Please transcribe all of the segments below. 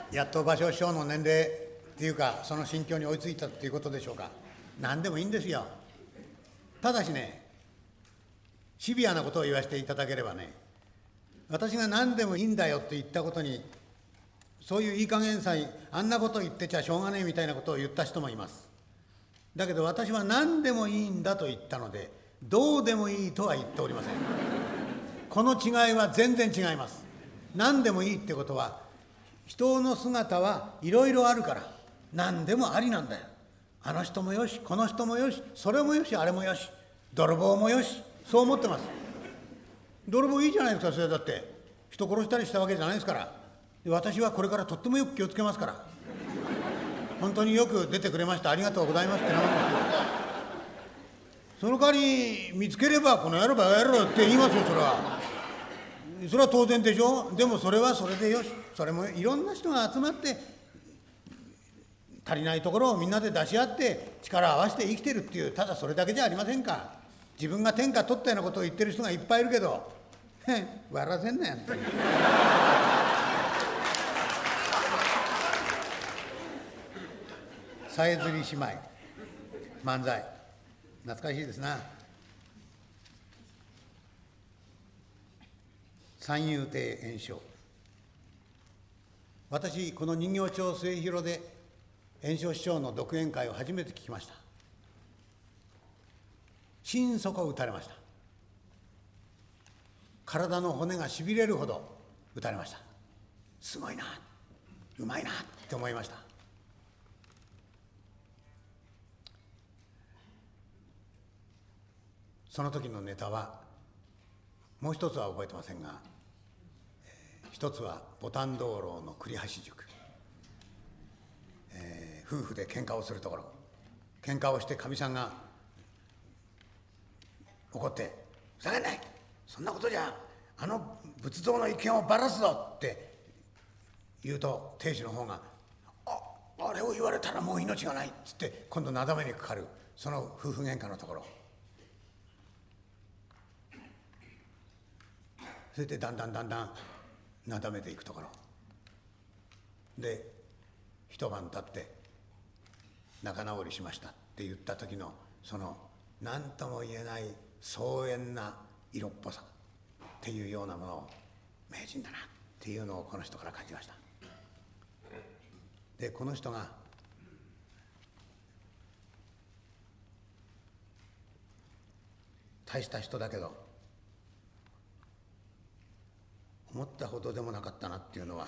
やっと芭蕉師匠の年齢っていうか、その心境に追いついたっていうことでしょうか。何でもいいんですよ。ただしね、シビアなことを言わせていただければね、私が何でもいいんだよって言ったことに、そういういい加減さえ、あんなこと言ってちゃしょうがねえみたいなことを言った人もいます。だけど私は何でもいいんだと言ったので、どうでもいいとは言っておりません。この違いは全然違います。何でもいいってことは、人の姿はいろいろあるから、何でもありなんだよ。あの人もよし、この人もよし、それもよし、あれもよし、泥棒もよし、そう思ってます。泥棒いいじゃないですか。それだって人殺したりしたわけじゃないですから。私はこれからとってもよく気をつけますから。本当によく出てくれました、ありがとうございますってなもんですよ。その代わり見つければこの野郎バカ野郎って言いますよ。それは当然でしょ。でもそれはそれでよし。それもいろんな人が集まって足りないところをみんなで出し合って力を合わせて生きてるっていう、ただそれだけじゃありませんか。自分が天下取ったようなことを言ってる人がいっぱいいるけど、笑わせんなよ。さえずり姉妹漫才、懐かしいですな。三遊亭圓生。私この人形町末広で圓生師匠の独演会を初めて聞きました。心底打たれました。体の骨がしびれるほど打たれました。すごいな、うまいなって思いました。その時のネタはもう一つは覚えてませんが、一つは牡丹灯籠の栗橋塾、夫婦で喧嘩をするところ、喧嘩をしてかみさんが怒って「ふざけんない、そんなことじゃあの仏像の一見をばらすぞ」って言うと、亭主の方が「あれを言われたらもう命がない」っつって今度なだめにかかる、その夫婦喧嘩のところ、それでだんだんなだめていくところで、一晩経って仲直りしましたって言った時のその何とも言えない荘厳な色っぽさっていうようなものを、名人だなっていうのをこの人から感じました。でこの人が大した人だけど思ったほどでもなかったなっていうのは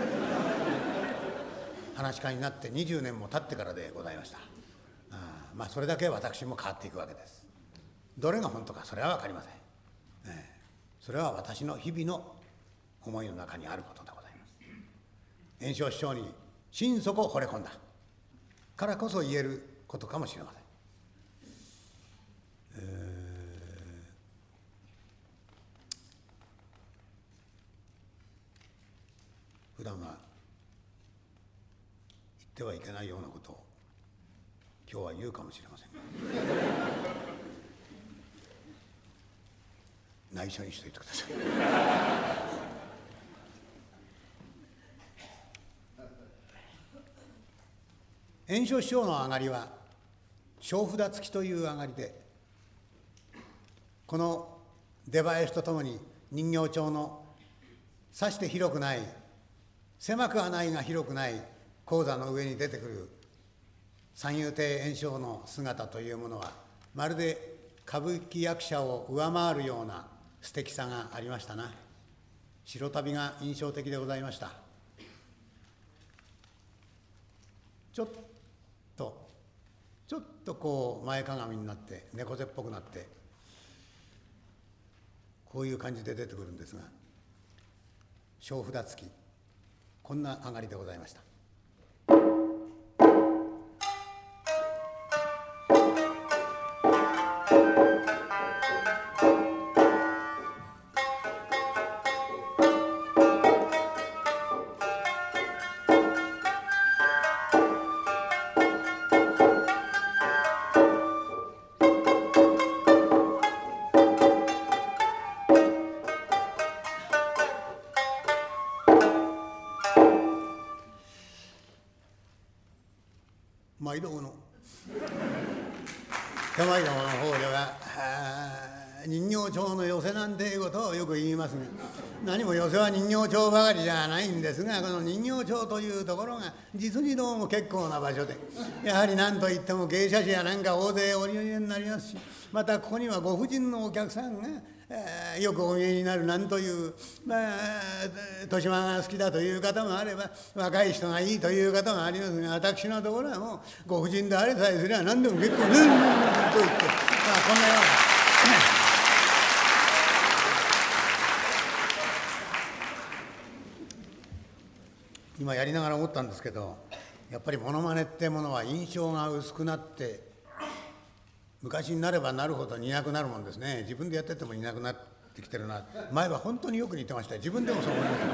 話し家になって20年も経ってからでございました。まあそれだけ私も変わっていくわけです。どれが本当かそれは分かりません。それは私の日々の思いの中にあることでございます。圓生師匠に心底惚れ込んだからこそ言えることかもしれません。普段は言ってはいけないようなことを今日は言うかもしれません。内緒にしといてください。圓生師匠の上がりは小札付きという上がりで、この出囃子とともに人形町のさして広くない、狭くはないが広くない高座の上に出てくる三遊亭圓生の姿というものは、まるで歌舞伎役者を上回るような素敵さがありましたな。白旅が印象的でございました。ちょっとこう前かがみになって猫背っぽくなってこういう感じで出てくるんですが、小札付きこんな上がりでございました。 毎度の手前どもの方では人形町の寄せなんていうことをよく言いますが、何も寄せは人形町ばかりじゃないんですが、この人形町というところが実にどうも結構な場所で、やはり何といっても芸者師やなんか大勢お見えになりますし、またここにはご婦人のお客さんがよくお見えになるなんという、豊島が好きだという方もあれば、若い人がいいという方もありますが、私のところはもうご婦人であれさえすれば何でも結構と言って、こんなような今やりながら思ったんですけど、やっぱりモノマネってものは印象が薄くなって昔になればなるほど似なくなるもんですね。自分でやってても似なくなってきてるな。前は本当によく似てましたよ。自分でもそう思いました。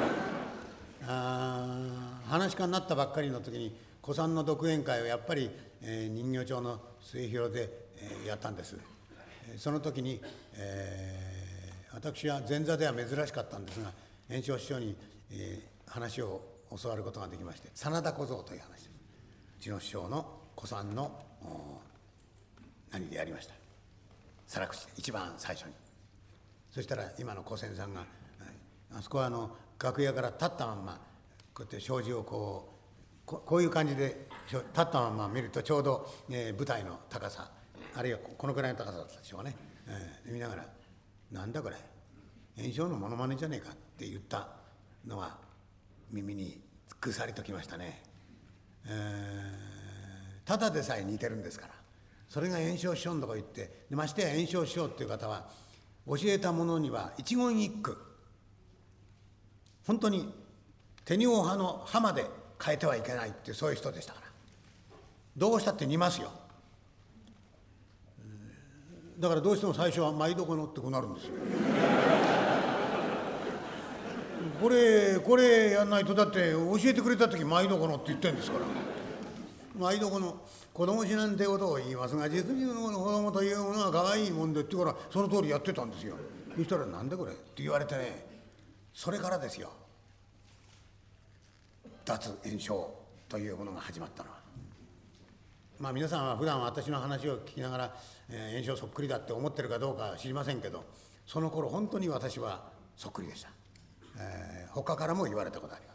話し家になったばっかりの時に古参の独演会をやっぱり、人形町の末広で、やったんです。その時に、私は前座では珍しかったんですが、圓生師匠に、話を教わることができまして、真田小僧という話です。うちの師匠の古参の何でやりました。皿口で一番最初に。そしたら今の古仙さんが、あそこは楽屋から立ったまんまこうやって障子をこういう感じで立ったまんま見るとちょうど、舞台の高さ、あるいはこのくらいの高さだったでしょうね。見ながら「なんだこれ圓生のモノマネじゃねえか」って言ったのが耳にぐさりときましたね。ただでさえ似てるんですから、それが圓生師匠のとこ行って、ましてや圓生師匠っていう方は教えたものには一言一句本当に手にお葉の葉まで変えてはいけないっていう、そういう人でしたから、どうしたって似ますよ。だからどうしても最初は毎度このってこうなるんですよ。これやんないと、だって教えてくれた時毎度このって言ってるんですから。毎度この子供師なんてことを言いますが、実に子供というものは可愛いもんでって言うから、その通りやってたんですよ。そしたら「なんでこれ」って言われてね、それからですよ、脱圓生というものが始まったのは。皆さんは普段私の話を聞きながら、圓生そっくりだって思ってるかどうか知りませんけど、その頃本当に私はそっくりでした。他からも言われたことあります。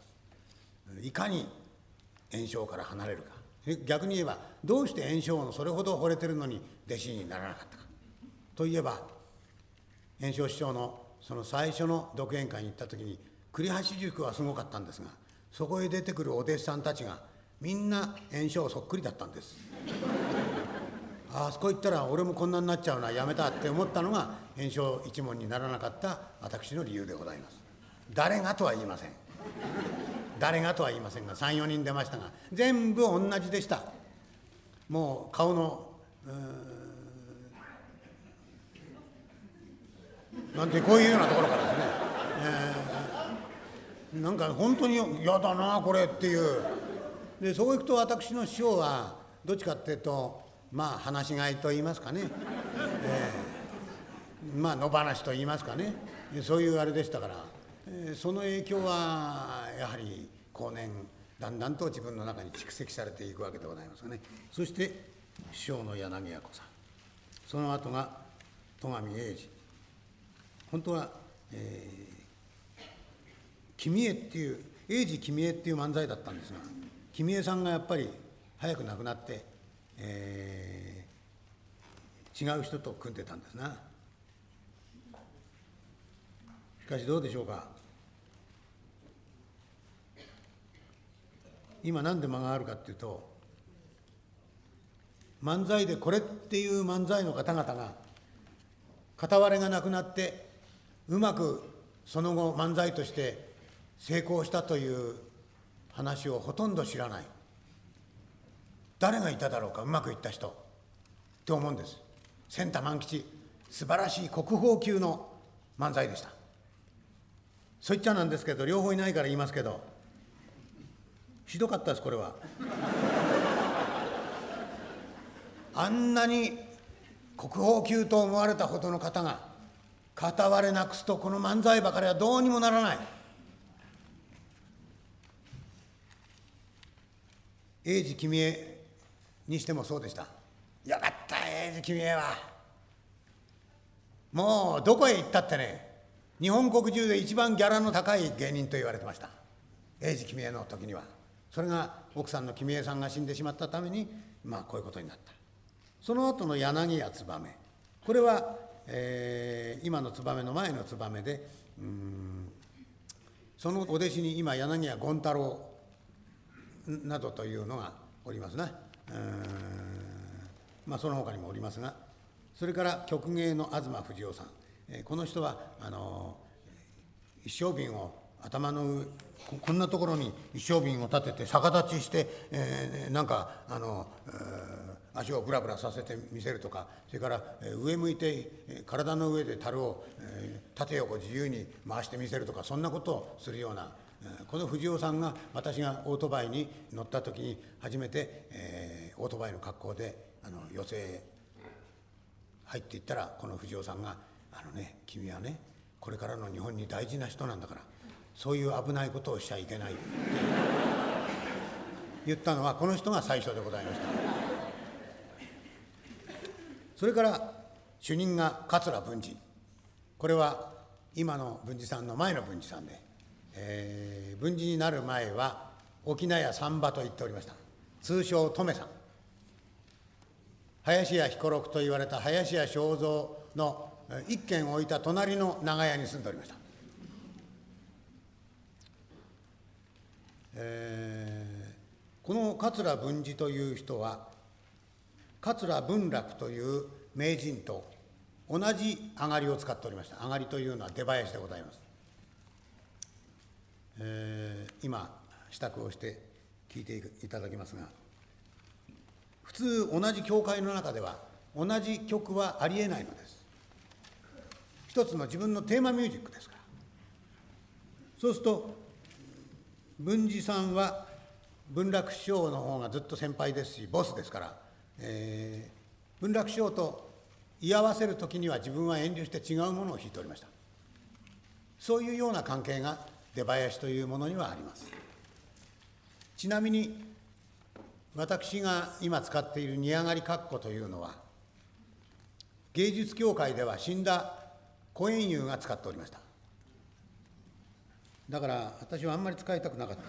いかに圓生から離れるか、逆に言えばどうして圓生のそれほど惚れてるのに弟子にならなかったかといえば、圓生師匠のその最初の独演会に行った時に栗橋塾はすごかったんですが、そこへ出てくるお弟子さんたちがみんな圓生そっくりだったんです。あそこ行ったら俺もこんなになっちゃうな、やめたって思ったのが圓生一門にならなかった私の理由でございます。誰がとは言いません。誰がとは言いませんが、3、4人出ましたが全部同じでした。もう顔のなんてこういうようなところからですね、なんか本当に嫌だなこれっていう。でそういくと私の師匠はどっちかっていうと話し飼いと言いますかね、野放しと言いますかね、そういうあれでしたから、その影響はやはり後年だんだんと自分の中に蓄積されていくわけでございますね。そして師匠の柳家子さん、その後が戸上英二。本当は、君江っていう英二君江っていう漫才だったんですが、君江さんがやっぱり早く亡くなって、違う人と組んでたんですな。しかしどうでしょうか、今何で間があるかっていうと、漫才でこれっていう漫才の方々が片割れがなくなってうまくその後漫才として成功したという話をほとんど知らない。誰がいただろうか、うまくいった人って思うんです。千田万吉、素晴らしい国宝級の漫才でした。そう言っちゃなんですけど、両方いないから言いますけど、ひどかったですこれは。あんなに国宝級と思われたほどの方が片割れなくすと、この漫才ばかりはどうにもならない。英二君江にしてもそうでした。よかった英治君江は。もうどこへ行ったってね、日本国中で一番ギャラの高い芸人と言われてました、英治君江の時には。それが奥さんの君江さんが死んでしまったためにこういうことになった。その後の柳家燕、これは、今の燕の前の燕で、そのお弟子に今柳家権太郎などというのがおりますね。その他にもおりますが、それから曲芸の東不二雄さん、この人は一升瓶を頭の上、こんなところに一升瓶を立てて逆立ちして、足をブラブラさせてみせるとか、それから上向いて体の上で樽を縦横自由に回してみせるとか、そんなことをするような、この藤尾さんが私がオートバイに乗った時に初めて、オートバイの格好で寄席へ入っていったら、この藤尾さんが君はね、これからの日本に大事な人なんだから、そういう危ないことをしちゃいけないって言ったのはこの人が最初でございました。それから主任が桂文治、これは今の文治さんの前の文治さんで、文治になる前は沖縄屋三馬と言っておりました。通称留さん、林家彦六と言われた林家正蔵の一軒置いた隣の長屋に住んでおりました。この桂文治という人は桂文楽という名人と同じ上がりを使っておりました。上がりというのは出囃子でございます。今支度をして聞いていただきますが、普通同じ教会の中では同じ曲はありえないのです。一つの自分のテーマミュージックですから。そうすると文治さんは文楽師匠の方がずっと先輩ですしボスですから、文楽師匠と居合わせる時には自分は遠慮して違うものを弾いておりました。そういうような関係が出囃子というものにはあります。ちなみに私が今使っている煮上がり括弧というのは、芸術協会では死んだ小圓遊が使っておりました。だから私はあんまり使いたくなかった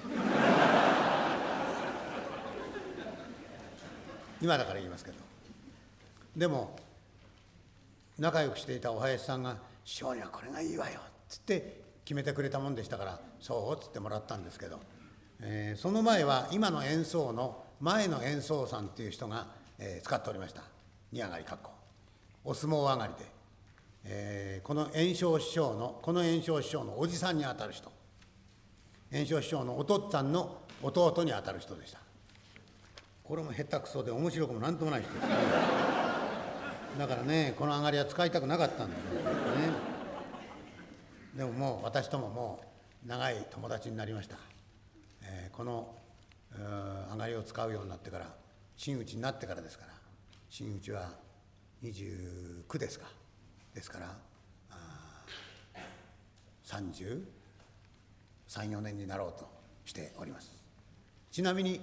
今だから言いますけど。でも仲良くしていたお林さんが「師匠にはこれがいいわよ」っつって決めてくれたもんでしたから、そうっつってもらったんですけど、その前は今の演奏の前の演奏さんっていう人が、使っておりました。煮上がり括弧お相撲上がりで、この圓生師匠のおじさんにあたる人、圓生師匠のお父っつぁんの弟にあたる人でした。これも下手くそで面白くもなんともない人ですね。だからね、この上がりは使いたくなかったんだけどね。でももう私とももう長い友達になりました。この上がりを使うようになってから、真打ちになってからですから、真打ちは29ですか、ですから33、4年になろうとしております。ちなみに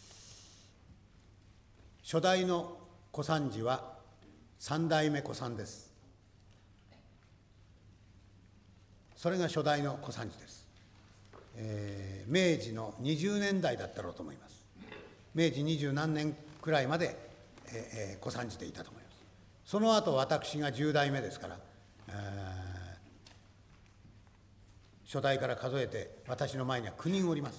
初代の小三治は3代目小三です。それが初代の小三治です。明治の20年代だったろうと思います。明治20何年くらいまで、小三治でいたと思います。その後私が10代目ですから、初代から数えて私の前には9人おります。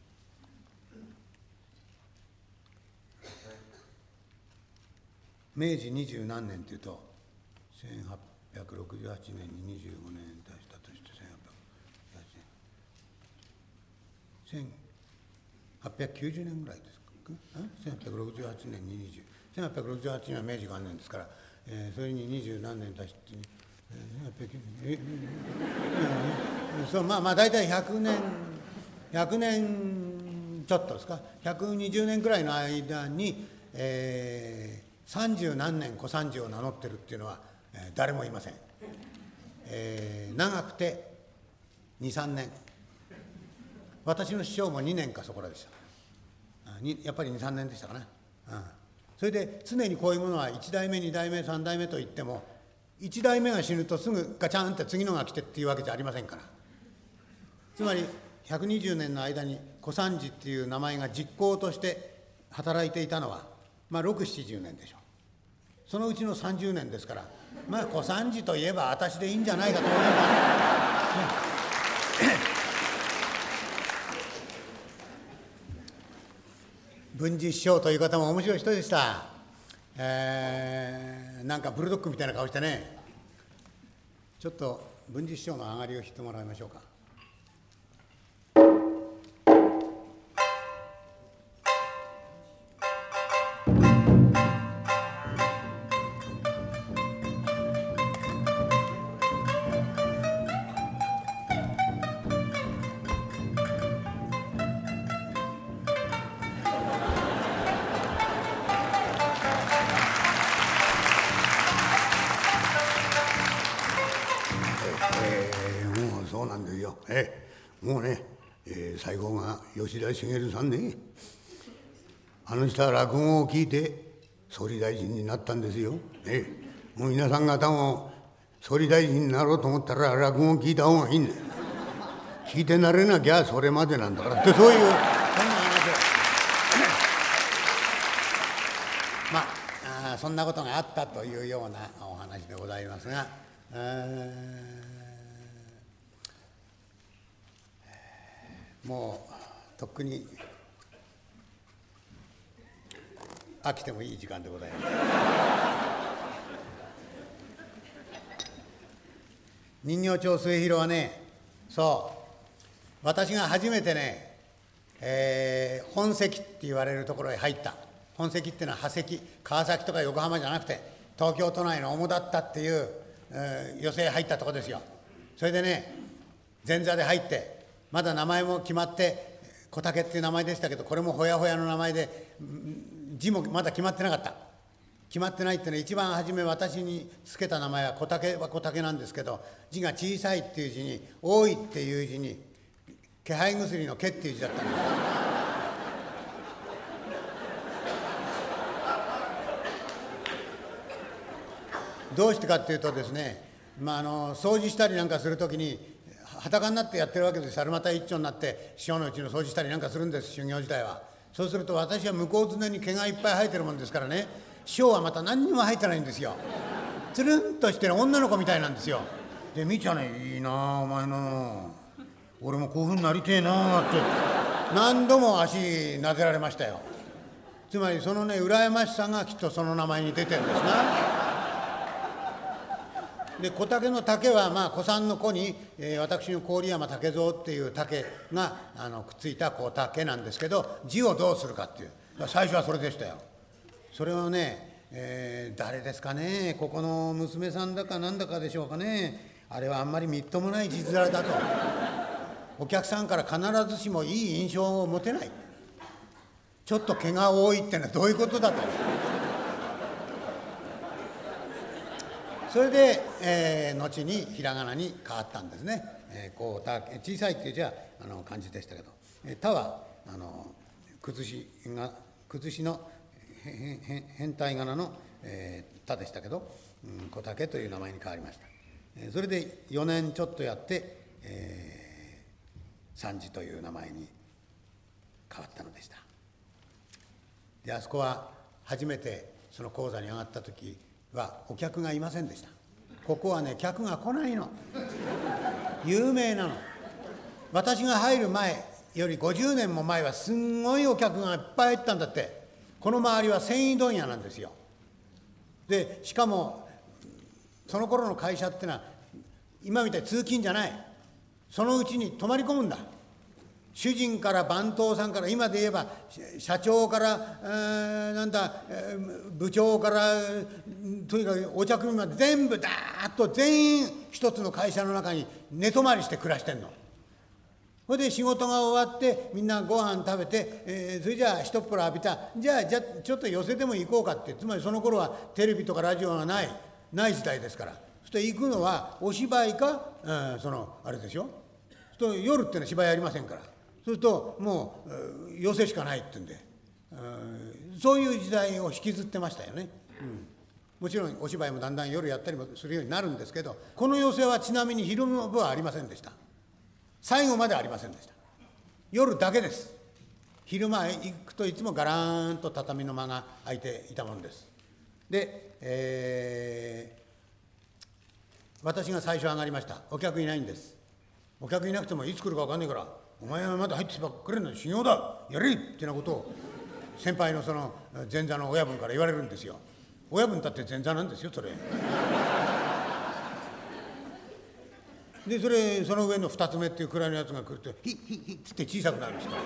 明治20何年というと1868年に25年足したとして1890年ぐらいですか。1868年に1868年は明治元年ですから、それに20何年足してそう、まあ大体100年ちょっとですか、120年くらいの間に、30何年小三治を名乗ってるっていうのは、誰もいません。長くて2、3年。私の師匠も2年かそこらでした。やっぱり2、3年でしたかな。 それで常にこういうものは1代目2代目3代目といっても1代目が死ぬとすぐガチャンって次のが来てっていうわけじゃありませんから。つまり120年の間に小三治っていう名前が実行として働いていたのは、6、70年でしょう。そのうちの30年ですから、小三治といえば私でいいんじゃないかと思います、文治師匠という方も面白い人でした。なんかブルドッグみたいな顔してね。ちょっと文治師匠の上がりを弾いてもらいましょうか。もうそうなんですよ。もうね、最後が吉田茂さんね。あの人は落語を聞いて総理大臣になったんですよ。もう皆さん方も総理大臣になろうと思ったら落語を聞いた方がいいんだよ。聞いてなれなきゃそれまでなんだからって、そういうそんな話をそんなことがあったというようなお話でございますが、もうとっくに飽きてもいい時間でございます。人形町末広はね、私が初めてね、本籍って言われるところへ入った。本籍っていうのは派籍、川崎とか横浜じゃなくて東京都内の主だったっていう、寄席へ入ったところですよ。それでね、前座で入ってまだ名前も決まって小竹っていう名前でしたけど、これもほやほやの名前で字もまだ決まってなかった。決まってないっていうのは、一番初め私につけた名前は小竹は小竹なんですけど、字が小さいっていう字に多いっていう字に気配薬の気っていう字だったんです。どうしてかっていうとですね、掃除したりなんかするときに裸になってやってるわけです。猿股一丁になって師匠のうちの掃除したりなんかするんです、修行時代は。そうすると私は向こう常に毛がいっぱい生えてるもんですからね、師匠はまた何にも生えてないんですよ。つるんとしてる女の子みたいなんですよ。で、見ちゃね、いいなあお前の、俺もこういうふうになりてえなあって何度も足撫でられましたよ。つまりそのね、羨ましさがきっとその名前に出てるんですな。で、小竹の竹は小さんの子に、私の郡山竹蔵っていう竹がくっついた小竹なんですけど、字をどうするかっていう、最初はそれでしたよ。それをね、誰ですかね、ここの娘さんだかなんだかでしょうかね、あれはあんまりみっともない字面だと、お客さんから必ずしもいい印象を持てない、ちょっと毛が多いってのはどういうことだと。それで、後にひらがなに変わったんですね。こう小さいっていう字は漢字でしたけど、田は崩しの変体仮名の、田でしたけど、小竹という名前に変わりました。それで4年ちょっとやって、三治という名前に変わったのでした。で、あそこは初めてその講座に上がった時はお客がいませんでした。ここはね、客が来ないの。有名なの。私が入る前より50年も前はすんごいお客がいっぱい入ったんだって。この周りは繊維問屋なんですよ。で、しかもその頃の会社ってのは今みたいに通勤じゃない。そのうちに泊まり込むんだ。主人から番頭さんから、今で言えば社長から部長からとにかくお茶組まで全部ダーッと全員一つの会社の中に寝泊まりして暮らしてんの。それで仕事が終わってみんなご飯食べて、それじゃあ一っ風呂浴びた、じゃあちょっと寄せでも行こうかって。つまりその頃はテレビとかラジオがない時代ですから、そして行くのはお芝居か、あれでしょ。そうすると夜ってのは芝居ありませんから、そうするともう寄せしかないって言うんで、 そういう時代を引きずってましたよね。もちろんお芝居もだんだん夜やったりもするようになるんですけど、この寄席はちなみに昼の部はありませんでした。最後までありませんでした。夜だけです。昼間行くといつもガラーンと畳の間が空いていたものです。で、私が最初上がりました。お客いないんです。お客いなくてもいつ来るか分かんないから、お前はまだ入ってばっかりの修行だ、やれっていうようなことを先輩のその前座の親分から言われるんですよ。親分だって前座なんですよ、それ。でその上の二つ目っていう位のやつが来るとヒッヒッヒッつって小さくなるんですから。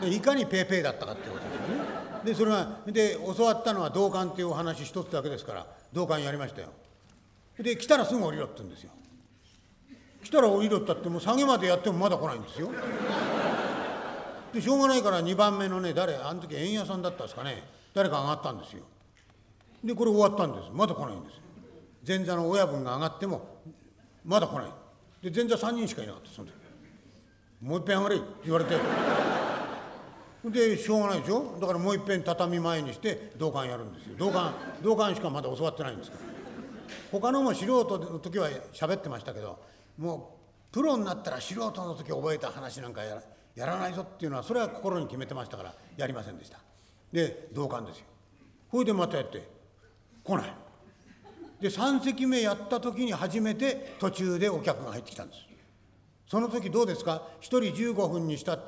でいかにペーペーだったかっていうことですよね。でそれがで教わったのは道館っていうお話一つだけですから道館やりましたよ。で来たらすぐ降りろって言うんですよ。来たら降りろったってもう下げまでやってもまだ来ないんですよ。でしょうがないから2番目のねあの時円屋さんだったんですかね、誰か上がったんですよ。でこれ終わったんです。まだ来ないんですよ。前座の親分が上がってもまだ来ない。で前座3人しかいなかった。その時もう一遍上がれって言われてでしょうがないでしょ。だからもう一遍畳前にして道館やるんですよ。道館しかまだ教わってないんですから。他のも素人の時は喋ってましたけど、もうプロになったら素人の時覚えた話なんかやらないぞっていうのはそれは心に決めてましたからやりませんでした。で道館ですよ。ほいでまたやって来ない。で3席目やった時に初めて途中でお客が入ってきたんです。その時どうですか。1人15分にしたって、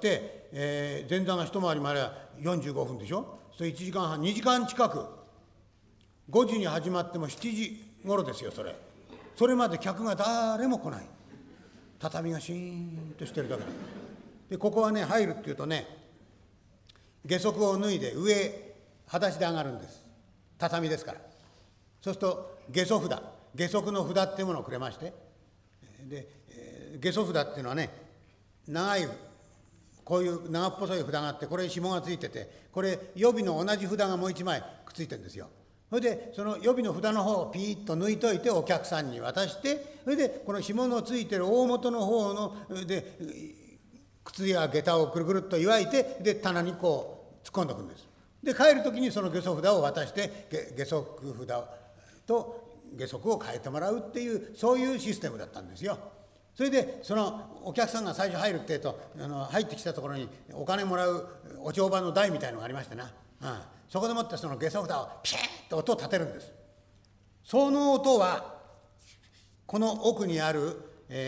前座が一回りまでは45分でしょ。それ1時間半2時間近く、5時に始まっても7時頃ですよ。それまで客が誰も来ない。畳がシーンとしてるだけで、ここはね入るっていうとね下足を脱いで上裸足で上がるんです。畳ですから。そうすると下足札、下足の札っていうものをくれまして、で下足札っていうのはね長いこういう長っぽそい札があって、これに紐がついてて、これ予備の同じ札がもう一枚くっついてるんですよ。それでその予備の札の方をピーッと抜いといてお客さんに渡して、それでこの紐のついてる大元の方ので靴や下駄をくるくるっと祝いて、で棚にこう突っ込んでおくんです。で帰る時にその下足札を渡して下足札と下足を変えてもらうっていうそういうシステムだったんですよ。それでそのお客さんが最初入るってえと入ってきたところにお金もらうお帳場の台みたいのがありましてな、そこでもってその下足札をピシッと音を立てるんです。その音はこの奥にある、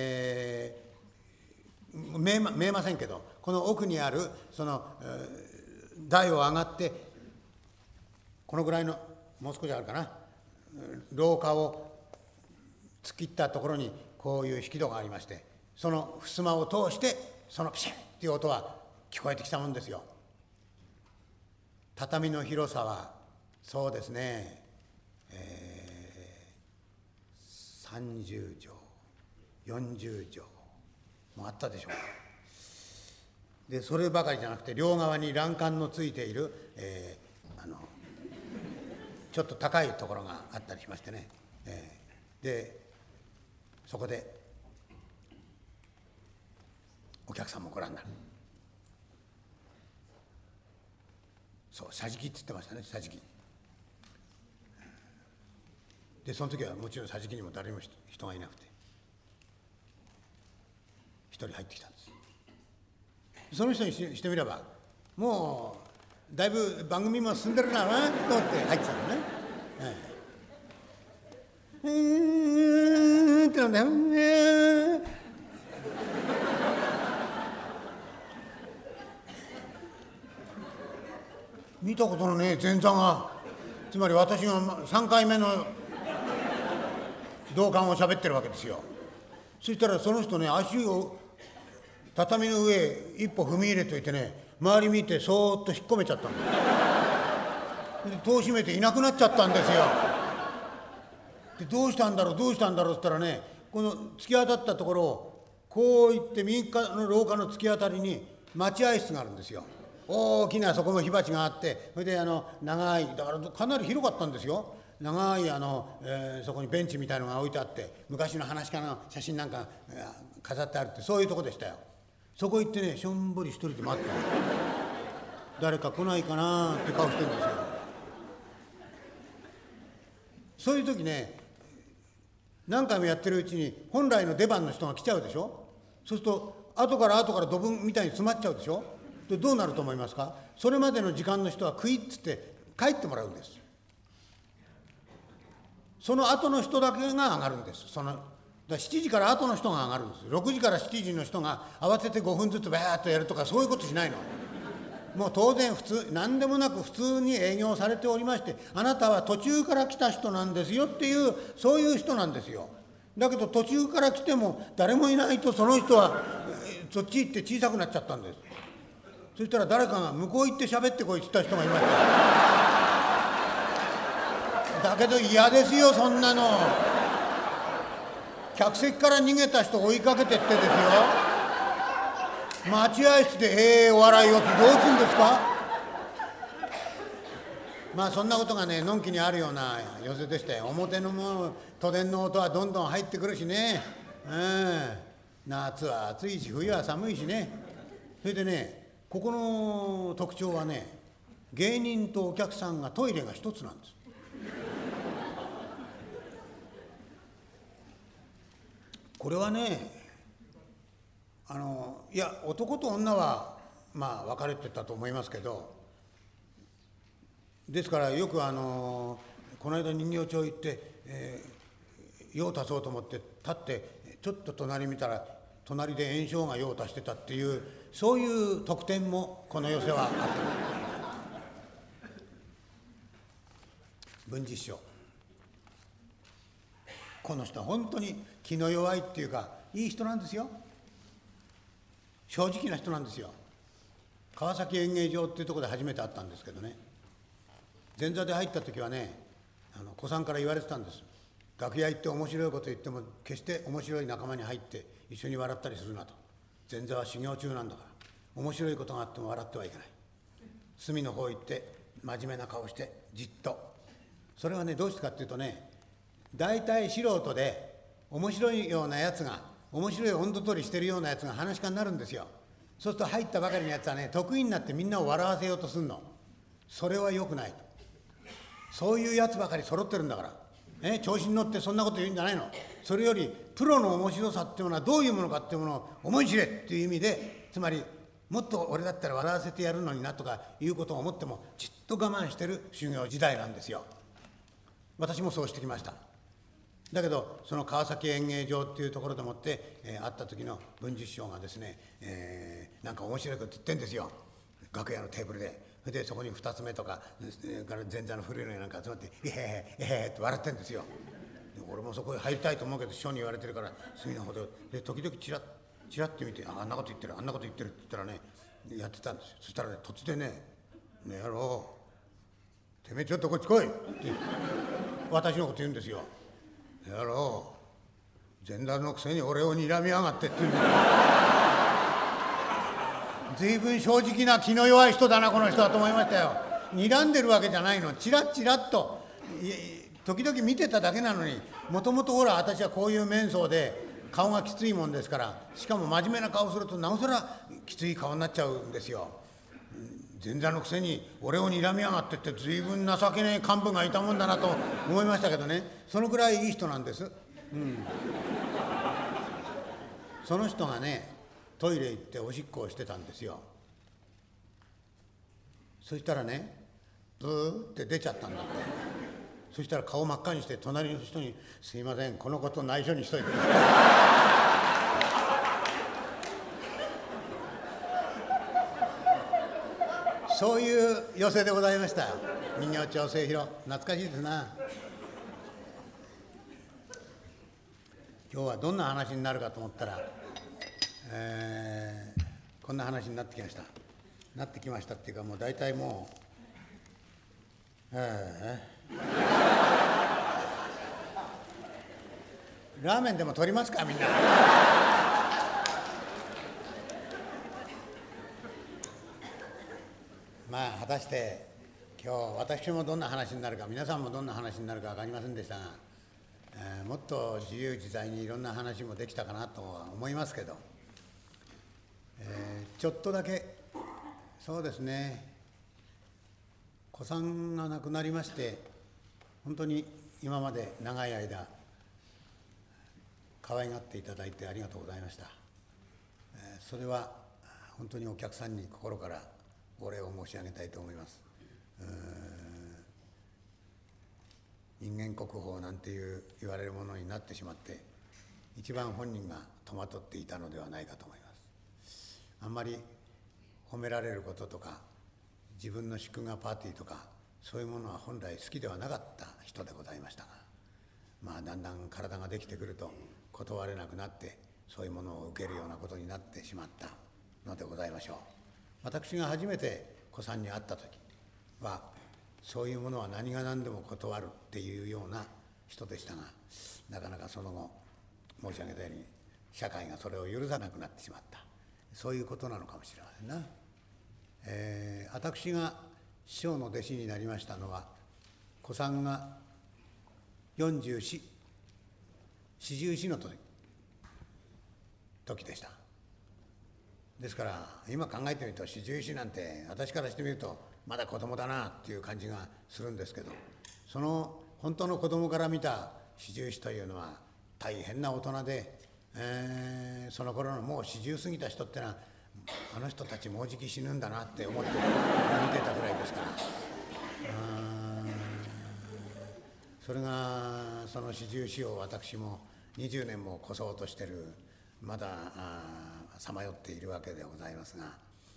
見えませんけど、この奥にあるその、台を上がってこのぐらいのもう少しあるかな、廊下を突っ切ったところにこういう引き戸がありまして、その襖を通してそのピシッっていう音は聞こえてきたもんですよ。畳の広さはそうですね、30畳40畳もあったでしょうか。でそればかりじゃなくて両側に欄干のついている、ちょっと高いところがあったりしましてね、でそこでお客さんもご覧になる。そう桟敷って言ってましたね、桟敷で、その時はもちろん桟敷にも誰も人がいなくて一人入ってきたんです。その人にしてみればもうだいぶ番組も進んでるなと思って入ってたのね。ってなんだよ。見たことのねえ前座が、つまり私が3回目の道館を喋ってるわけですよ。そしたらその人ね足を畳の上一歩踏み入れといてね、周り見てそーっと引っ込めちゃったんです。で戸を閉めていなくなっちゃったんですよ。でどうしたんだろうって言ったらね、この突き当たったところをこう行って右側の廊下の突き当たりに待合室があるんですよ。大きなそこも火鉢があって、それで長いだからかなり広かったんですよ。長いそこにベンチみたいのが置いてあって、昔の話家の写真なんか飾ってあるって、そういうとこでしたよ。そこ行ってねしょんぼり一人で待ってる誰か来ないかなって顔してるんですよ。 そういう時ね、何回もやってるうちに本来の出番の人が来ちゃうでしょ。そうすると後からドブみたいに詰まっちゃうでしょ。でどうなると思いますか。それまでの時間の人はクイッつって帰ってもらうんです。その後の人だけが上がるんです。7時から後の人が上がるんです。6時から7時の人が慌てて5分ずつバーッとやるとか、そういうことしないの。もう当然何でもなく普通に営業されておりまして、あなたは途中から来た人なんですよっていう、そういう人なんですよ。だけど途中から来ても誰もいないと、その人はそっち行って小さくなっちゃったんです。そしたら誰かが向こう行って喋ってこいって言った人がいました。だけど嫌ですよ、そんなの。客席から逃げた人追いかけてってですよ、待合室でお笑いをってどうするんですか。まあそんなことがね、のんきにあるような寄席でしたよ。表の都電の音はどんどん入ってくるしね、夏は暑いし冬は寒いしね。それでね、ここの特徴はね、芸人とお客さんがトイレが一つなんです。これはね、いや男と女はまあ分かれてたと思いますけど、ですからよくこの間人形町行って、用を足そうと思って立ってちょっと隣見たら、隣で圓生が用を足してたっていう、そういう特典もこの寄席はあった。文治師匠、この人は本当に気の弱いっていうか、いい人なんですよ。正直な人なんですよ。川崎演芸場っていうところで初めて会ったんですけどね、前座で入った時はね、子さんから言われてたんです。楽屋行って面白いこと言っても決して面白い仲間に入って一緒に笑ったりするなと。前座は修行中なんだから、面白いことがあっても笑ってはいけない。隅の方行って真面目な顔してじっと。それはね、どうしてかっていうとね、大体素人で面白いようなやつが、面白い温度取りしてるようなやつが話し家になるんですよ。そうすると入ったばかりのやつはね、得意になってみんなを笑わせようとするの。それは良くない。そういうやつばかり揃ってるんだから、調子に乗ってそんなこと言うんじゃないの。それよりプロの面白さっていうものはどういうものかっていうものを思い知れっていう意味で、つまりもっと俺だったら笑わせてやるのになとかいうことを思ってもじっと我慢してる修行時代なんですよ。私もそうしてきました。だけどその川崎演芸場っていうところでもって、会った時の文治師匠がですね、なんか面白いこと言ってんですよ、楽屋のテーブルで。でそこに2つ目とか前座の古いのなんか集まって「えへへへ」って笑ってんですよ。で俺もそこへ入りたいと思うけど師匠に言われてるから隅の方で時々チラッチラッて見て、あんなこと言ってるあんなこと言ってるって言ったらね、やってたんですよ。そしたらね、突然ね「ねえ野郎、てめえちょっとこっち来い」って私のこと言うんですよ。野郎、前座のくせに俺を睨みやがってって言うんですよ。随分正直な気の弱い人だなこの人はと思いましたよ。睨んでるわけじゃないの、チラッチラッと時々見てただけなのに、もともとほら私はこういう面相で顔がきついもんですから、しかも真面目な顔するとなおさらきつい顔になっちゃうんですよ。前座のくせに俺を睨みやがってって随分情けねえ幹部がいたもんだなと思いましたけどね、そのくらいいい人なんです。その人がね、トイレ行っておしっこをしてたんですよ。そしたらね、ブーって出ちゃったんだって。そしたら顔真っ赤にして隣の人に「すいません、このこと内緒にしといてください」そういう寄席でございました。人形町末広、懐かしいですな。今日はどんな話になるかと思ったら、こんな話になってきました。なってきましたっていうか、もう大体もう、ラーメンでも取りますかみんな。まあ果たして今日私もどんな話になるか、皆さんもどんな話になるか分かりませんでしたが、もっと自由自在にいろんな話もできたかなとは思いますけど、ちょっとだけそうですね、子さんが亡くなりまして本当に今まで長い間可愛がっていただいてありがとうございました。それは本当にお客さんに心からお礼を申し上げたいと思います。人間国宝なんて言われるものになってしまって一番本人が戸惑っていたのではないかと思います。あんまり褒められることとか自分の祝賀パーティーとかそういうものは本来好きではなかった人でございましたが、だんだん体ができてくると断れなくなってそういうものを受けるようなことになってしまったのでございましょう。私が初めて古参に会った時はそういうものは何が何でも断るっていうような人でしたが、なかなかその後申し上げたように社会がそれを許さなくなってしまった、そういうことなのかもしれませんな。私が師匠の弟子になりましたのは古参が44、44の時でした。ですから今考えてみると44なんて私からしてみるとまだ子供だなっていう感じがするんですけど、その本当の子供から見た44というのは大変な大人で、その頃のもう40過ぎた人ってのはあの人たちもうじき死ぬんだなって思って見てたぐらいですから、それがその44を私も20年も越そうとしてるまださまよっているわけでございますが、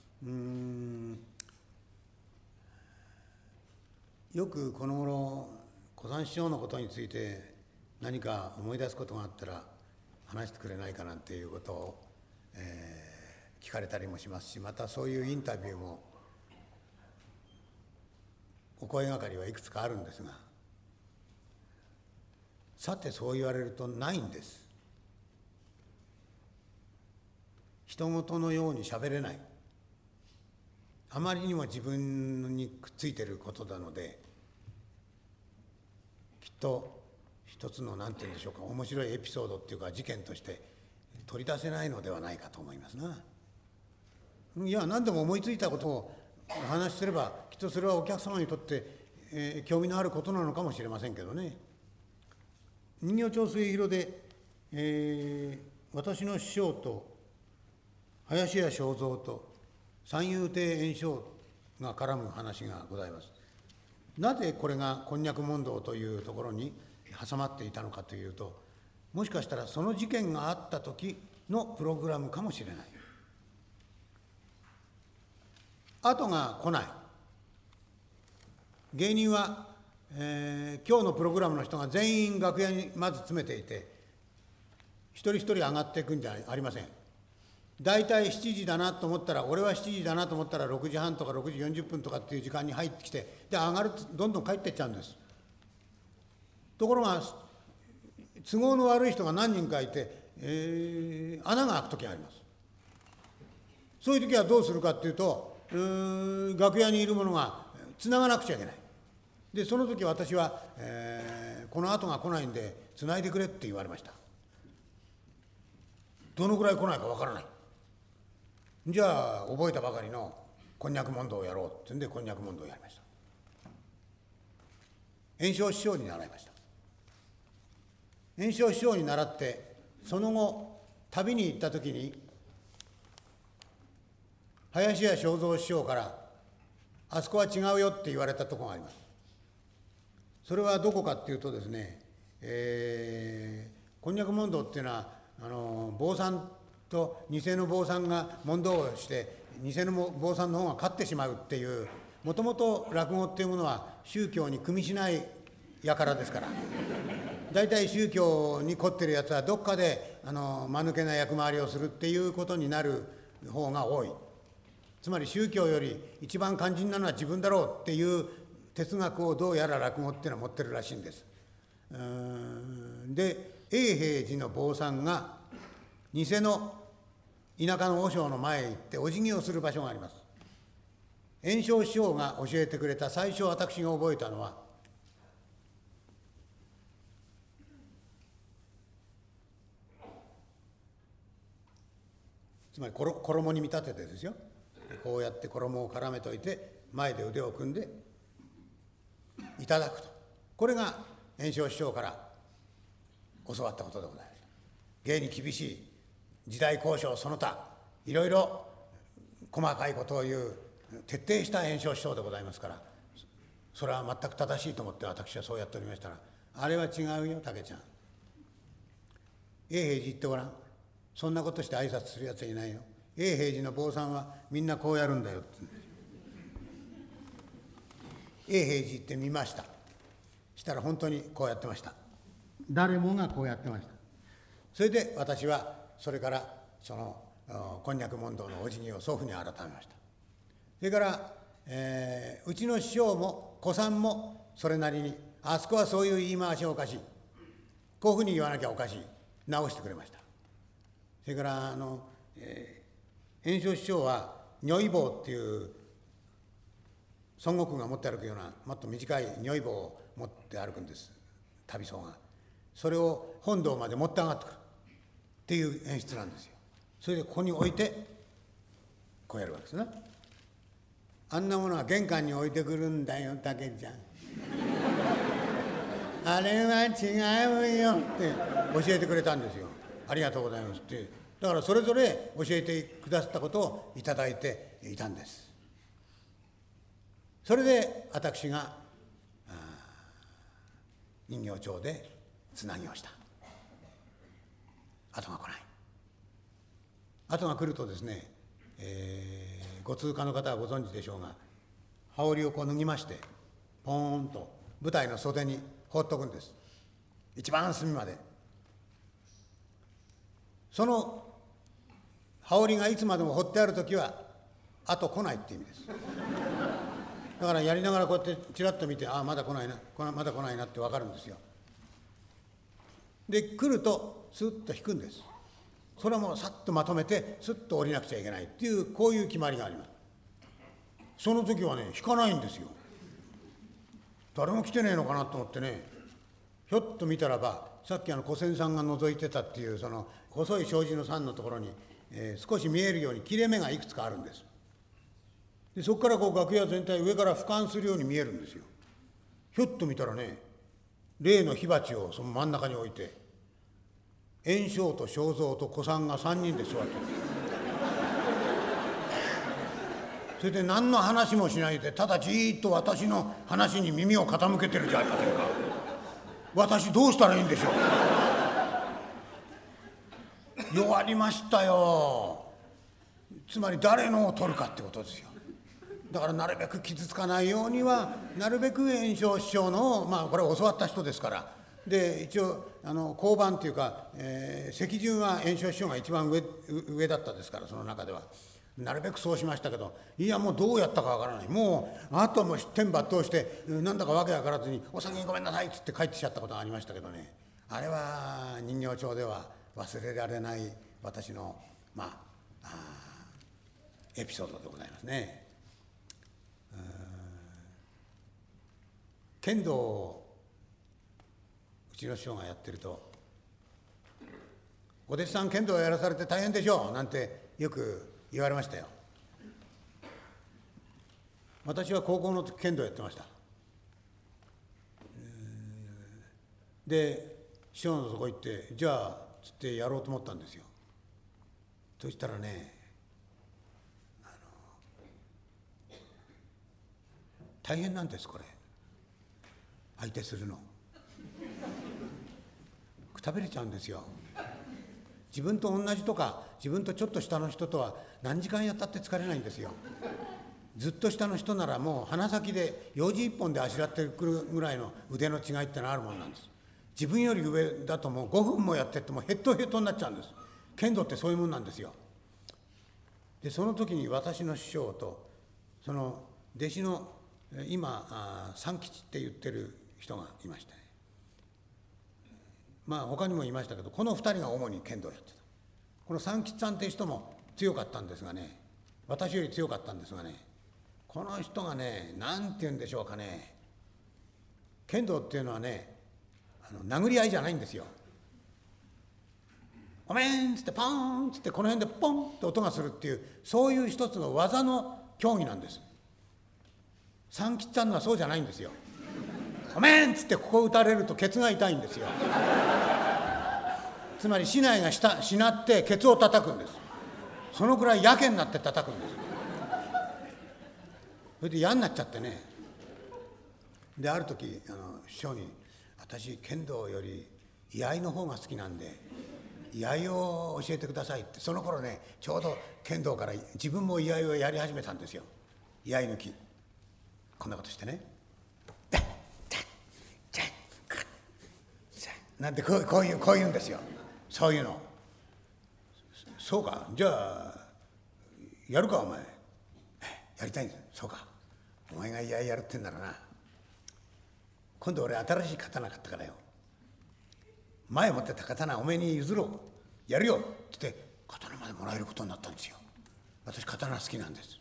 よくこの頃小山師匠のことについて何か思い出すことがあったら話してくれないかなんていうことを、聞かれたりもしますし、またそういうインタビューもお声がかりはいくつかあるんですが、さてそう言われるとないんです。人事のように喋れない、あまりにも自分にくっついていることなので、きっと一つの何て言うんでしょうか、面白いエピソードっていうか事件として取り出せないのではないかと思いますな。いや、何でも思いついたことをお話しすればきっとそれはお客様にとって、興味のあることなのかもしれませんけどね。人形町末広で、私の師匠と林家正蔵と三遊亭圓生が絡む話がございます。なぜこれがこんにゃく問答というところに挟まっていたのかというと、もしかしたらその事件があった時のプログラムかもしれない。後が来ない。芸人は、今日のプログラムの人が全員楽屋にまず詰めていて、一人一人上がっていくんじゃありません。大体7時だなと思ったら、俺は7時だなと思ったら6時半とか6時40分とかっていう時間に入ってきて、で上がるとどんどん帰っていっちゃうんです。ところが都合の悪い人が何人かいて、穴が開く時があります。そういう時はどうするかっていうと、楽屋にいる者がつながなくちゃいけない。でその時私は、この後が来ないんでつないでくれって言われました。どのぐらい来ないかわからない。じゃあ覚えたばかりのこんにゃく問答をやろうって言うんでこんにゃく問答をやりました。圓生師匠に習いました。圓生師匠に習ってその後旅に行った時に林家正蔵師匠からあそこは違うよって言われたところがあります。それはどこかっていうとですね、こんにゃく問答っていうのは坊さんと偽の坊さんが問答をして偽の坊さんの方が勝ってしまうっていう、もともと落語っていうものは宗教に組みしない輩ですから、大体宗教に凝ってるやつはどっかで間抜けな役回りをするっていうことになる方が多い。つまり宗教より一番肝心なのは自分だろうっていう哲学をどうやら落語っていうのは持ってるらしいんです。で永平寺の坊さんが偽の田舎の和尚の前へ行ってお辞儀をする場所があります。圓生師匠が教えてくれた、最初私が覚えたのは、つまり衣に見立ててですよ、こうやって衣を絡めといて前で腕を組んでいただくと、これが圓生師匠から教わったことでございます。芸に厳しい時代交渉その他いろいろ細かいことを言う徹底した圓生師匠でございますから、それは全く正しいと思って私はそうやっておりましたら、あれは違うよ竹ちゃん、永平寺行ってごらん、そんなことして挨拶するやつはいないよ、永平寺の坊さんはみんなこうやるんだよって。永平寺行ってみました。したら本当にこうやってました。誰もがこうやってました。それで私はそれからそのこんにゃく問答のお辞儀を祖父に改めました。それから、うちの師匠も子さんもそれなりに、あそこはそういう言い回しはおかしい、こういうふうに言わなきゃおかしい、直してくれました。それから圓生師匠は如意棒っていう孫悟空が持って歩くようなもっと短い如意棒を持って歩くんです、旅僧が。それを本堂まで持って上がってくるっていう演出なんですよ。それでここに置いてこうやるわけですね。あんなものは玄関に置いてくるんだよ竹ちゃんあれは違うよって教えてくれたんですよ。ありがとうございますって。だからそれぞれ教えてくださったことをいただいていたんです。それで私が人形町でつなぎをした。後が来ない。後が来るとですね、ご通過の方はご存知でしょうが、羽織をこう脱ぎましてポーンと舞台の袖に放っとくんです、一番隅まで。その羽織がいつまでも放ってある時はあと来ないって意味です。だからやりながらこうやってちらっと見て、ああまだ来ないな、まだ来ないなって分かるんですよ。で来るとスッと引くんです。それもさっとまとめてスッと降りなくちゃいけないっていう、こういう決まりがあります。その時はね引かないんですよ。誰も来てねえのかなと思ってね、ひょっと見たらばさっき古仙さんが覗いてたっていうその細い障子の山のところに、少し見えるように切れ目がいくつかあるんです。でそこからこう楽屋全体上から俯瞰するように見えるんですよ。ひょっと見たらね、例の火鉢をその真ん中に置いて、圓生と正蔵と小さんが3人で座ってる。それで何の話もしないでただじーっと私の話に耳を傾けてるじゃありませんか。私どうしたらいいんでしょう。弱りましたよ。つまり誰のを取るかってことですよ。だからなるべく傷つかないようには、なるべく圓生師匠の、これは教わった人ですから、で一応交番っていうか、席順は圓生師匠が一番上だったですから、その中ではなるべくそうしましたけど、いやもうどうやったかわからない、もうあとはもう天抜刀してなんだかわけわからずに「お先にごめんなさい」っつって帰ってきちゃったことがありましたけどね、あれは人形町では忘れられない私のエピソードでございますね。剣道をうちの師匠がやってると「お弟子さん剣道をやらされて大変でしょう」なんてよく言われましたよ。私は高校の時剣道やってました。で師匠のとこ行って「じゃあ」つってやろうと思ったんですよ。そしたらね、大変なんです。これ相手するのくたびれちゃうんですよ。自分と同じとか自分とちょっと下の人とは何時間やったって疲れないんですよ。ずっと下の人ならもう鼻先でようじ一本であしらってくるぐらいの腕の違いってのはあるもんなんです。自分より上だともう5分もやってってもヘッドヘッドになっちゃうんです。剣道ってそういうもんなんですよ。でその時に私の師匠とその弟子の今三吉って言ってる人がいまして、他にもいましたけど、この2人が主に剣道をやってた。この三吉さんっていう人も強かったんですがね、私より強かったんですがね、この人がね、なんて言うんでしょうかね、剣道っていうのはね、殴り合いじゃないんですよ。おめんっつってパーンっつってこの辺でポンって音がするっていう、そういう一つの技の競技なんです。三吉さんのはそうじゃないんですよ。 ごめんっつってここ打たれるとケツが痛いんですよ。つまり竹刀がしなってケツを叩くんです。そのくらいやけになって叩くんです。それで嫌になっちゃってね。である時師匠に「私剣道より居合の方が好きなんで居合を教えてください」って。その頃ねちょうど剣道から自分も居合をやり始めたんですよ。居合抜きこんなことしてねなんてこう言うんですよ。そういうの。そうか、じゃあやるかお前。やりたいんです。そうか、お前が居合やるってんならな、今度俺新しい刀買ったからよ、前持ってた刀お前に譲ろう、やるよって言って刀までもらえることになったんですよ。私刀好きなんです。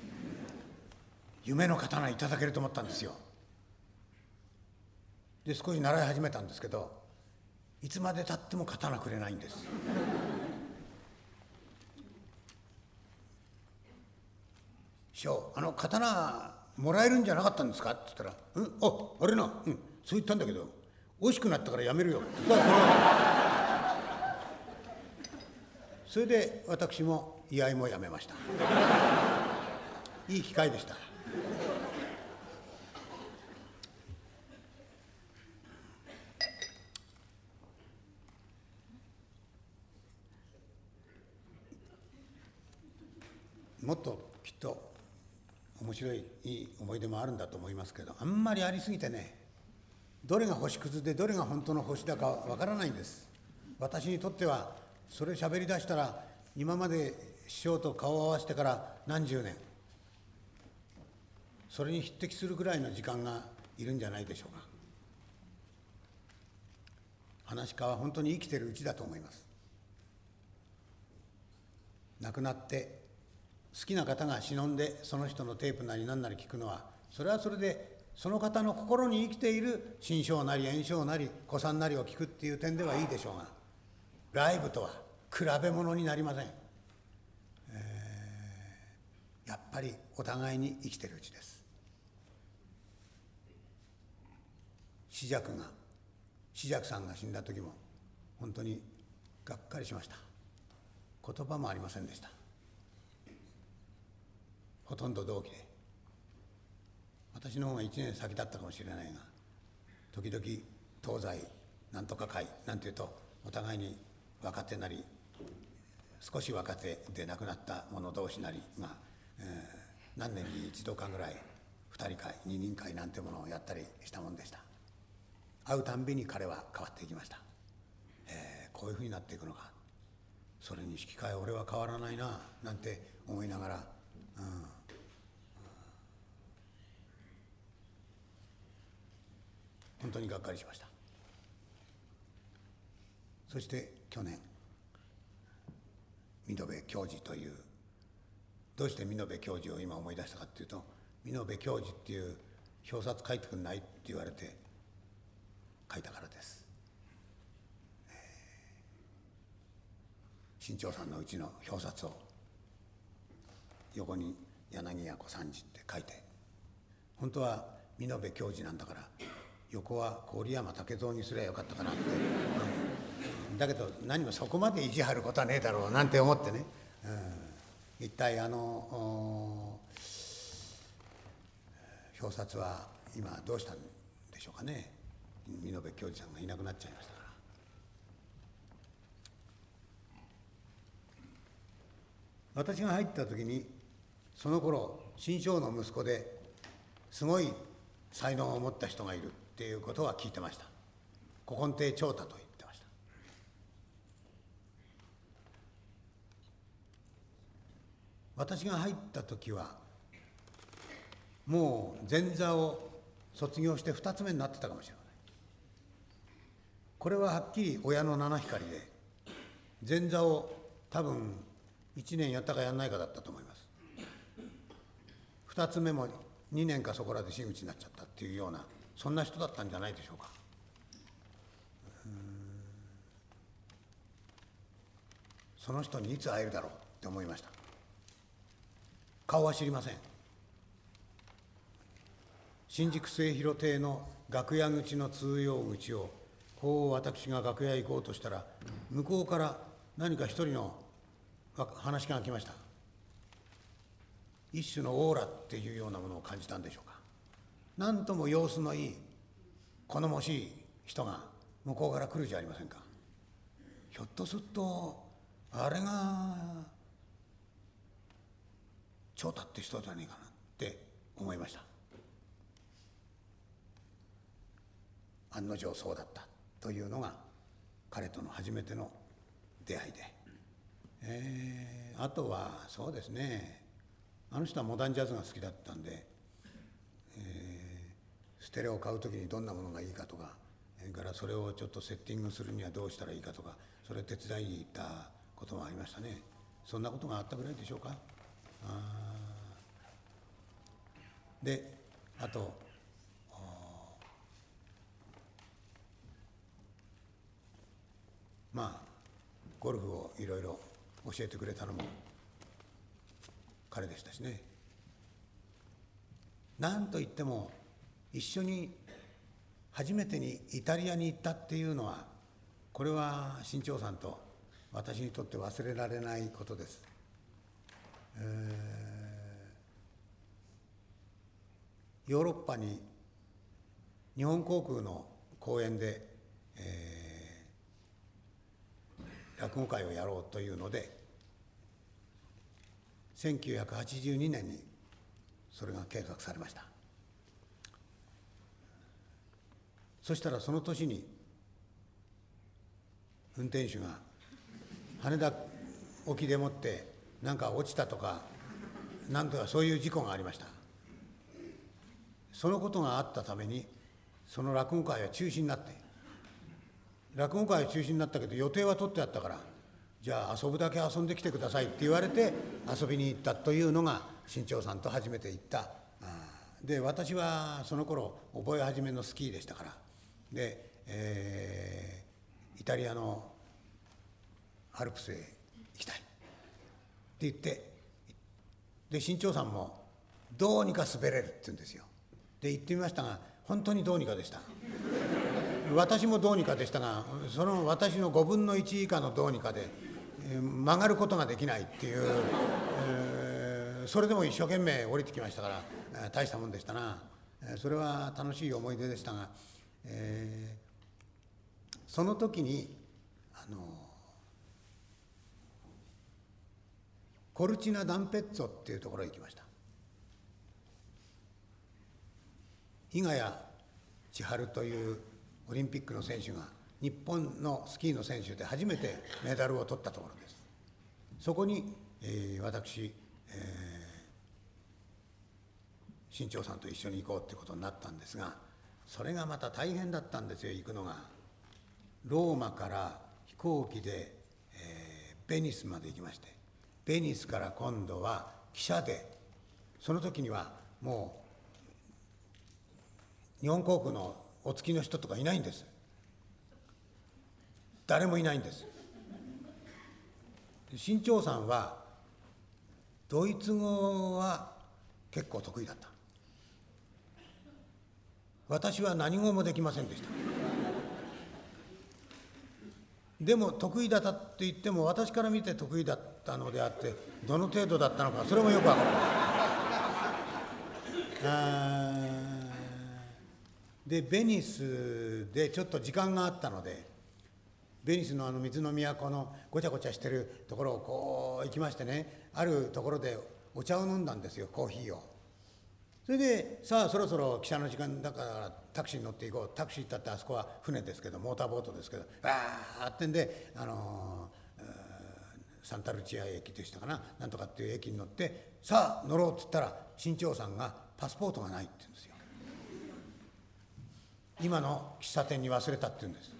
夢の刀いただけると思ったんですよ。で少し習い始めたんですけど、いつまでたっても刀くれないんです。師匠、刀もらえるんじゃなかったんですかって言ったら「うん、あれな、うん、そう言ったんだけど惜しくなったからやめるよ」ってそれで私も居合もやめました。いい機会でした。もっときっと面白いいい思い出もあるんだと思いますけど、あんまりありすぎてね、どれが星屑でどれが本当の星だかわからないんです。私にとってはそれ喋り出したら今まで師匠と顔を合わせてから何十年、それに匹敵するぐらいの時間がいるんじゃないでしょうか。噺家は本当に生きてるうちだと思います。亡くなって好きな方が忍んでその人のテープなり何なり聞くのは、それはそれでその方の心に生きている心象なり炎症なり古参なりを聞くっていう点ではいいでしょうが、ライブとは比べ物になりません。やっぱりお互いに生きてるうちです。紫尺さんが死んだ時も本当にがっかりしました。言葉もありませんでした。ほとんど同期で、私の方が1年先だったかもしれないが、時々東西なんとか会なんていうとお互いに若手なり少し若手で亡くなった者同士なりが、何年に一度かぐらい2人会2人会なんてものをやったりしたもんでした。会うたんびに彼は変わっていきました。こういうふうになっていくのか、それに引き換え俺は変わらないななんて思いながら、本当にがっかりしました。そして去年美濃部教授という、どうして美濃部教授を今思い出したかっていうと、美濃部教授っていう表札書いてくんないって言われて書いたからです。新潮さんのうちの表札を横に柳家小三治って書いて、本当は美濃部教授なんだから横は郡山竹蔵にすりゃよかったかなって、だけど何もそこまで意地張ることはねえだろうなんて思ってね、一体表札は今どうしたんでしょうかね。美濃部教授さんがいなくなっちゃいましたから。私が入った時にその頃新章の息子ですごい才能を持った人がいるっていうことは聞いてました。古今亭長太と言ってました。私が入った時はもう前座を卒業して2つ目になってたかもしれない。これははっきり親の七光で、前座を多分1年やったかやんないかだったと思います。2つ目も2年かそこらで真打ちになっちゃったっていうような、そんな人だったんじゃないでしょうか。その人にいつ会えるだろうって思いました。顔は知りません。新宿末広亭の楽屋口の通用口をこう私が楽屋へ行こうとしたら、向こうから何か一人の話し家が来ました。一種のオーラっていうようなものを感じたんでしょうか。なんとも様子のいい好もしい人が向こうから来るじゃありませんか。ひょっとするとあれが長太って人じゃねえかなって思いました。案の定そうだったというのが彼との初めての出会いで、あとはそうですね、あの人はモダンジャズが好きだったんで、ステレオを買う時にどんなものがいいかとか、それからそれをちょっとセッティングするにはどうしたらいいかとか、それを手伝いに行ったこともありましたね。そんなことがあったぐらいでしょうか。で、あとまあゴルフをいろいろ教えてくれたのも彼でしたしね。なんといっても一緒に初めてにイタリアに行ったっていうのは、これは新潮さんと私にとって忘れられないことです。ヨーロッパに日本航空の公演で、落語会をやろうというので、1982年にそれが計画されました。そしたらその年に運転手が羽田沖でもってなんか落ちたとか、なんとかそういう事故がありました。そのことがあったためにその落語会は中止になって、落語会は中止になったけど予定は取ってあったから、じゃあ遊ぶだけ遊んできてくださいって言われて遊びに行ったというのが新潮さんと初めて行った。で、私はその頃覚え始めのスキーでしたから、で、イタリアのアルプスへ行きたいって言って、で新潮さんもどうにか滑れるって言うんですよ。で行ってみましたが、本当にどうにかでした。私もどうにかでしたが、その私の5分の1以下のどうにかで、曲がることができないっていう、それでも一生懸命降りてきましたから、大したもんでしたな。それは楽しい思い出でしたが、その時にコルチナ・ダンペッツォっていうところへ行きました。伊賀谷千春というオリンピックの選手が日本のスキーの選手で初めてメダルを取ったところです。そこに、私、新潮さんと一緒に行こうってことになったんですが、それがまた大変だったんですよ、行くのが。ローマから飛行機で、ベニスまで行きまして、ベニスから今度は汽車で、その時にはもう日本航空のお付きの人とかいないんです。誰もいないんです。新潮さんはドイツ語は結構得意だった。私は何語もできませんでした。でも得意だったって言っても、私から見て得意だったのであって、どの程度だったのかそれもよくわからない。でベニスでちょっと時間があったので、ベニスの水の都のごちゃごちゃしてるところをこう行きましてね、あるところでお茶を飲んだんですよ、コーヒーを。それでさあそろそろ汽車の時間だからタクシーに乗っていこう。タクシー行ったってあそこは船ですけど、モーターボートですけど、ってんで、サンタルチア駅でしたかな、なんとかっていう駅に乗って、さあ乗ろうって言ったら、新潮さんがパスポートがないって言うんですよ。今の喫茶店に忘れたって言うんです。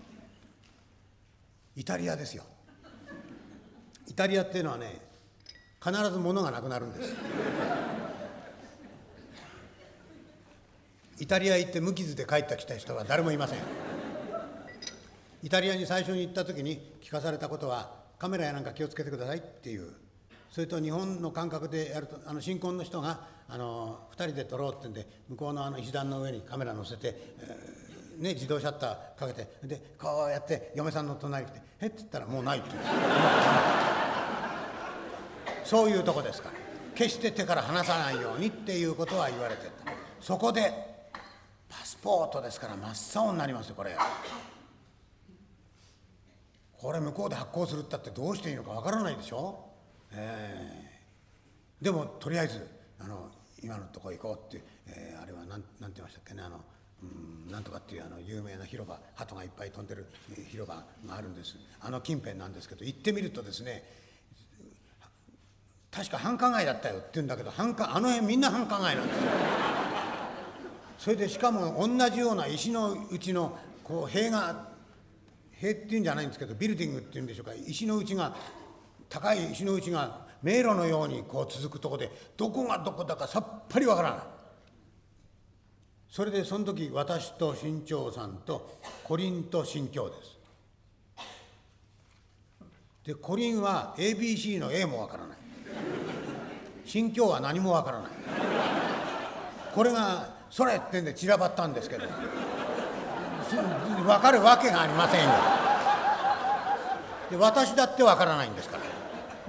イタリアですよ。イタリアっていうのはね、必ず物がなくなるんです。イタリア行って無傷で帰ってきた人は誰もいません。イタリアに最初に行った時に聞かされたことは、カメラやなんか気をつけてくださいっていう、 それと日本の感覚でやると新婚の人が2人で撮ろうって言うんで向こうの石段の上にカメラ乗せて、自動シャッターかけてでこうやって嫁さんの隣に来て「へっ」って言ったらもうないって言うそういうとこですから、決して手から離さないようにっていうことは言われてた。そこでパスポートですから真っ青になりますよ。これ向こうで発行するったってどうしていいのかわからないでしょ。でもとりあえず今のとこ行こうって、あれはなんて言いましたっけね、なんとかっていう有名な広場、鳩がいっぱい飛んでる広場があるんです。近辺なんですけど、行ってみるとですね、確か繁華街だったよって言うんだけど、辺みんな繁華街なんですよ。それでしかも同じような石のうちのこう塀っていうんじゃないんですけど、ビルディングっていうんでしょうか、高い石のうちが迷路のようにこう続くとこで、どこがどこだかさっぱりわからない。それでその時私と新潮さんとコリンと新京です。でコリンは ABC の A もわからない、新京は何もわからない。これがそれってんで散らばったんですけど、分かるわけがありませんよ。で私だって分からないんですから、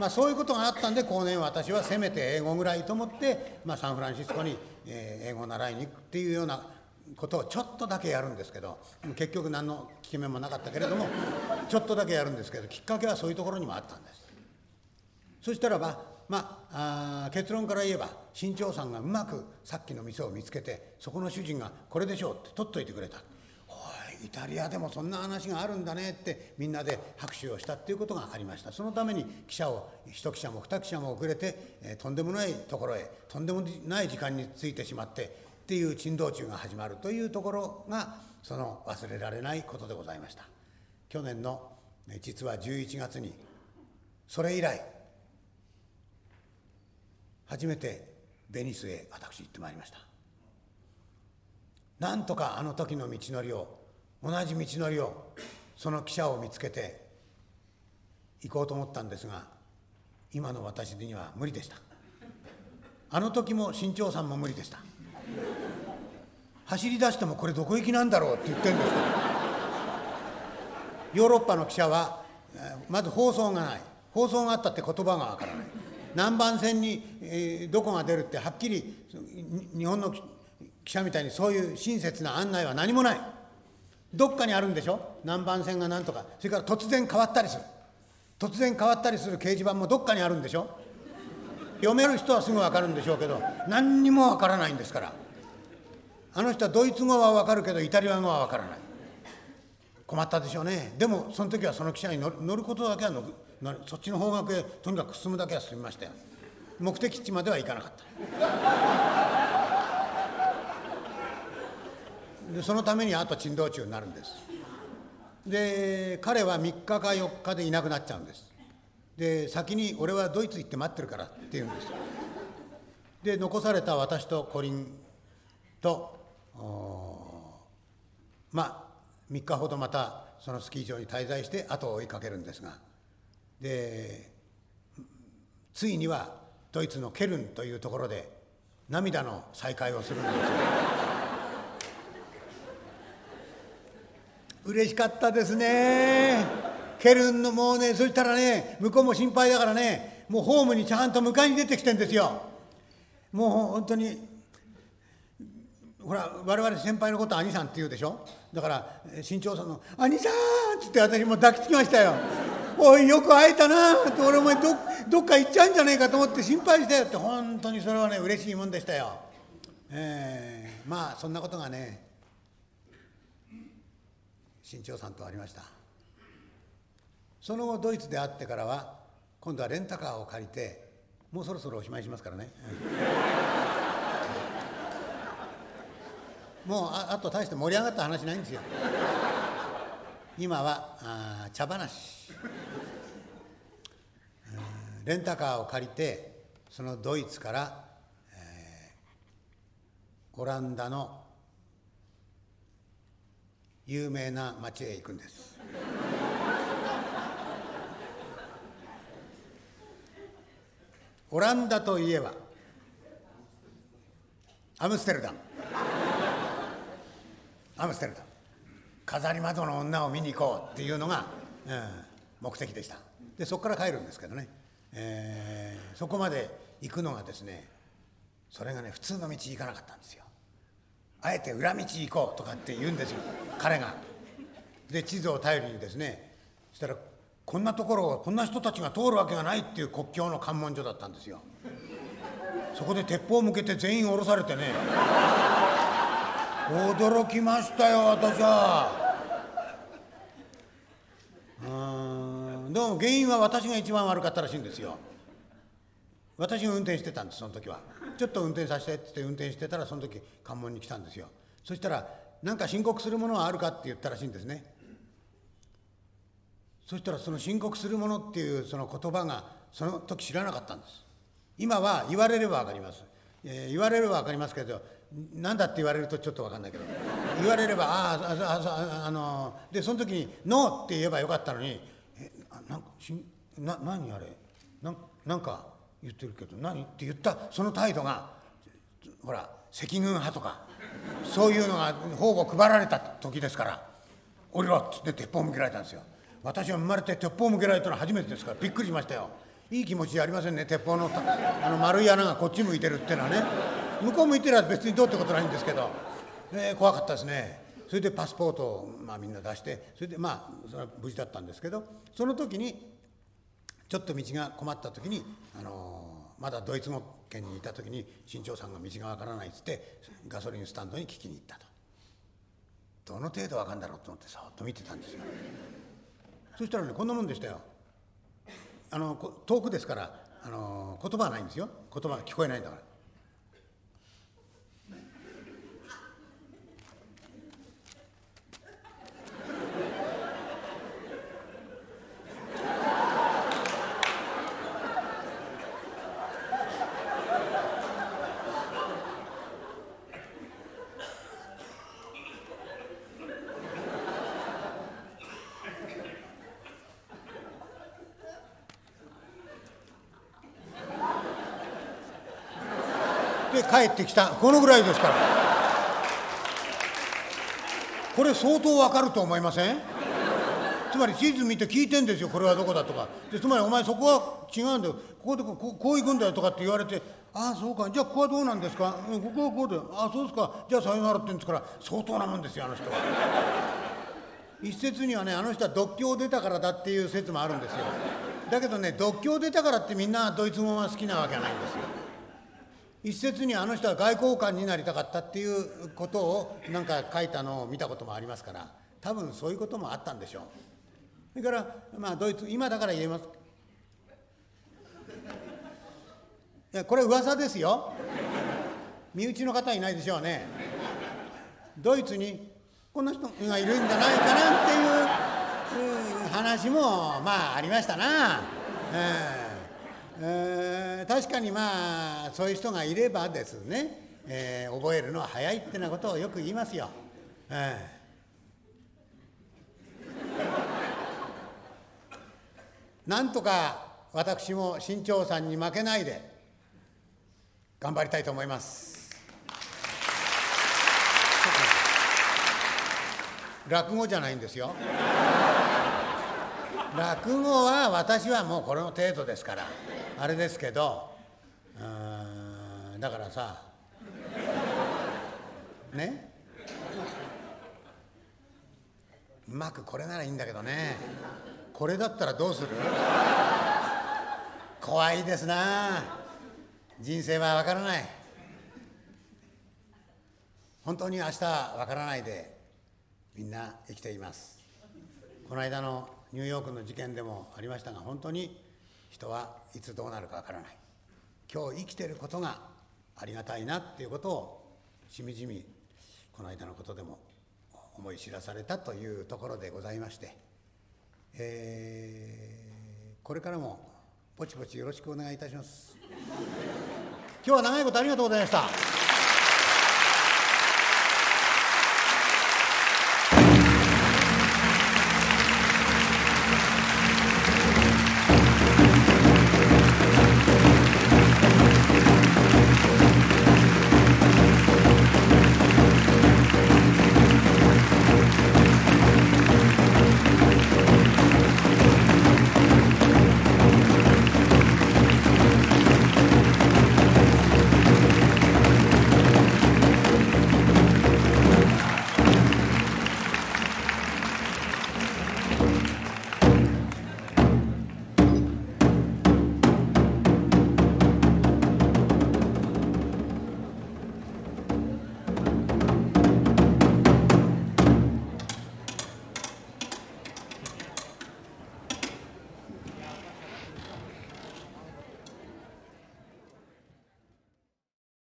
そういうことがあったんで、後年私はせめて英語ぐらいと思って、サンフランシスコに英語を習いに行くっていうようなことをちょっとだけやるんですけど、結局何の効き目もなかったけれども、ちょっとだけやるんですけど、きっかけはそういうところにもあったんです。そしたら結論から言えば、新潮さんがうまくさっきの店を見つけて、そこの主人がこれでしょうって取っといてくれた。イタリアでもそんな話があるんだねってみんなで拍手をしたっていうことがありました。そのために記者を1記者も2記者も遅れて、とんでもないところへとんでもない時間に着いてしまってっていう珍道中が始まるというところが、その忘れられないことでございました。去年の実は11月にそれ以来初めてベニスへ私行ってまいりました。なんとかあの時の道のりを、同じ道のりを、その記者を見つけて行こうと思ったんですが、今の私には無理でした。あの時も新潮さんも無理でした。走り出してもこれどこ行きなんだろうって言ってるんですけど、ヨーロッパの記者はまず放送がない、放送があったって言葉がわからない、何番線に、どこが出るってはっきり日本の記者みたいにそういう親切な案内は何もない。どっかにあるんでしょ、何番線が何とか。それから突然変わったりする掲示板もどっかにあるんでしょ。読める人はすぐ分かるんでしょうけど、何にも分からないんですから。あの人はドイツ語は分かるけどイタリア語は分からない。困ったでしょうね。でもその時はその汽車に乗ることだけはそっちの方角へとにかく進むだけは進みましたよ。目的地までは行かなかった。でそのためにあと珍道中になるんです。で彼は3日か4日でいなくなっちゃうんです。で先に俺はドイツ行って待ってるからって言うんです。で残された私とコリンと3日ほどまたそのスキー場に滞在して後を追いかけるんですが、でついにはドイツのケルンというところで涙の再会をするんですよ。嬉しかったですね。ケルンのもうね、そしたらね、向こうも心配だからね、もうホームにちゃんと迎えに出てきてんですよ。もう本当にほら我々先輩のこと兄さんって言うでしょ。だから新潮さんの「兄さん!」っつって私も抱きつきましたよ。おいよく会えたなって、俺もどっか行っちゃうんじゃねえかと思って心配したよって。本当にそれはね嬉しいもんでしたよ。そんなことがね新潮さんとありました。その後ドイツで会ってからは今度はレンタカーを借りて、もうそろそろおしまいしますからね、もうあと大して盛り上がった話ないんですよ。今は茶話。レンタカーを借りてそのドイツから、オランダの有名な町へ行くんです。 オランダといえばアムステルダム、アムステルダム、飾り窓の女を見に行こうっていうのが、目的でした。でそこから帰るんですけどね、そこまで行くのがですね、それがね普通の道行かなかったんですよ。あえて裏道行こうとかって言うんですよ彼が。で地図を頼りにですね、そしたらこんなところをこんな人たちが通るわけがないっていう国境の関門所だったんですよ。そこで鉄砲を向けて全員降ろされてね、驚きましたよ私は。でも原因は私が一番悪かったらしいんですよ。私が運転してたんですその時は。ちょっと運転させてって運転してたらその時関門に来たんですよ。そしたら何か申告するものはあるかって言ったらしいんですね。そしたらその申告するものっていうその言葉がその時知らなかったんです。今は言われれば分かります、言われれば分かりますけど、何だって言われるとちょっと分かんないけど、言われればでその時にノーって言えばよかったのに、何あれなんか言ってるけど何って言ったその態度が、ほら赤軍派とかそういうのが方々配られた時ですから、降りろっつって鉄砲を向けられたんですよ。私は生まれて鉄砲を向けられたのは初めてですからびっくりしましたよ。いい気持ちじゃありませんね、鉄砲の丸い穴がこっち向いてるっていうのはね。向こう向いてるは別にどうってことないんですけど、怖かったですね。それでパスポートをみんな出して、それでそれは無事だったんですけど、その時にちょっと道が困った時にまだドイツ語圏にいた時に新潮さんが道がわからないっつってガソリンスタンドに聞きに行ったと。どの程度わかんだろうと思ってそっと見てたんですよ。そしたらねこんなもんでしたよ。遠くですから言葉はないんですよ。言葉が聞こえないんだから。で帰ってきた、このぐらいですから。これ相当わかると思いません？つまり地図見て聞いてんですよ、これはどこだとか。でつまりお前そこは違うんだよ、こう行くんだよとかって言われて、ああそうか、じゃあここはどうなんですか、ここはこうで、ああそうですか、じゃあさよならって言うんですから、相当なもんですよあの人は。一説にはね、あの人は独協出たからだっていう説もあるんですよ。だけどね、独協出たからってみんなドイツ語が好きなわけはないんですよ。一説にあの人は外交官になりたかったっていうことをなんか書いたのを見たこともありますから、多分そういうこともあったんでしょう。それからドイツ、今だから言えます。いやこれ噂ですよ。身内の方いないでしょうね。ドイツにこんな人がいるんじゃないかなっていう話もありましたな。確かにそういう人がいればですね、覚えるのは早いってなことをよく言いますよ。なんとか私も新潮さんに負けないで頑張りたいと思います。落語じゃないんですよ。落語は私はもうこれの程度ですからあれですけど、だからさね、うまくこれならいいんだけどね、これだったらどうする？怖いですな。人生はわからない。本当に明日はわからないでみんな生きています。この間のニューヨークの事件でもありましたが、本当に人はいつどうなるかわからない。今日生きていることがありがたいなっていうことをしみじみこの間のことでも思い知らされたというところでございまして、これからもぼちぼちよろしくお願いいたします。今日は長いことありがとうございました。